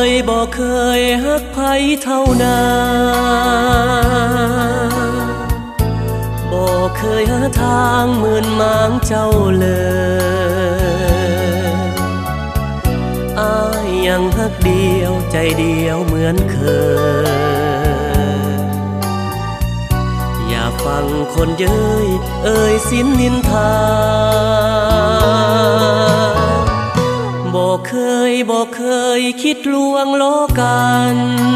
บ่เคยฮักไผเท่านั้นบ่เคยหาทางเหมือนมางเจ้าเลยอ้ายยังฮักเดียวใจเดียวเหมือนเคยอย่าฟังคนเย้ยเอ่ยสินนินทาบ่เคยคิดลวงล้อกัน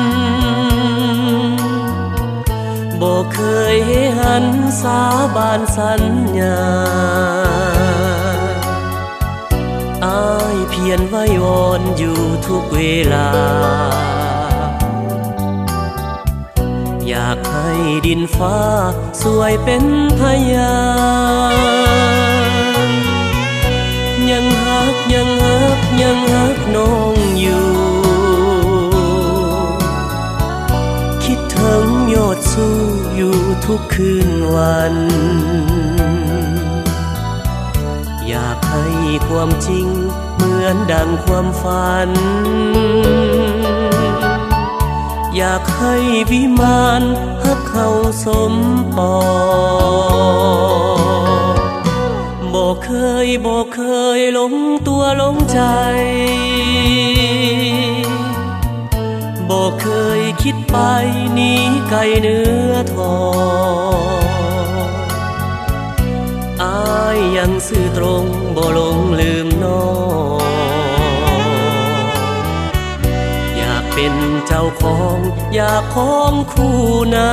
บ่เคยให้หันสาบานสัญญาอ้ายเพียรไว้วอนอยู่ทุกเวลาอยากให้ดินฟ้าสวยเป็นพยานยังฮักน้องอยู่คิดถึงยอดสู้อยู่ทุกคืนวันอยากให้ความจริงเหมือนดังความฝันอยากให้วิมานฮักเขาสมปองบ่เคยหลงตัวหลงใจบ่เคยคิดไปหนีไกลเนื้อทองอ้ายยังซื่อตรงบ่หลงลืมน้องอยากเป็นเจ้าของอยากของคู่นา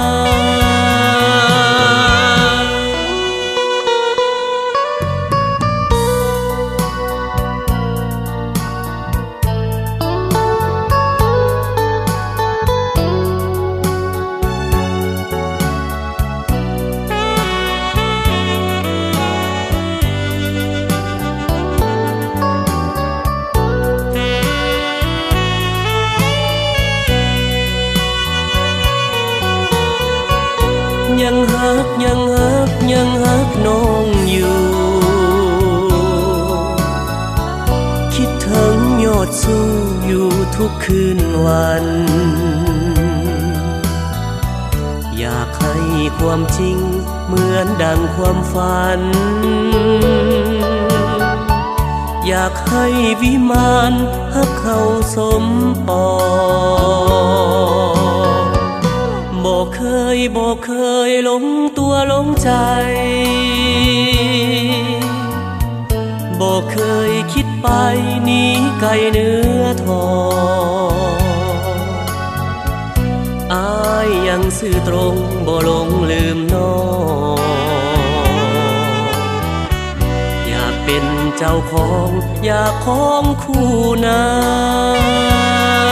ยังฮักน้องอยู่คิดถึงยอดสู้อยู่ทุกคืนวันอยากให้ความจริงเหมือนดังความฝันอยากให้วิมานฮักเขาสมปองบ่เคยหลงตัวหลงใจบ่เคยคิดไปหนีไกลเนื้อทองอ้ายยังซื่อตรงบ่หลงลืมน้องอยากเป็นเจ้าของอยากของคู่นา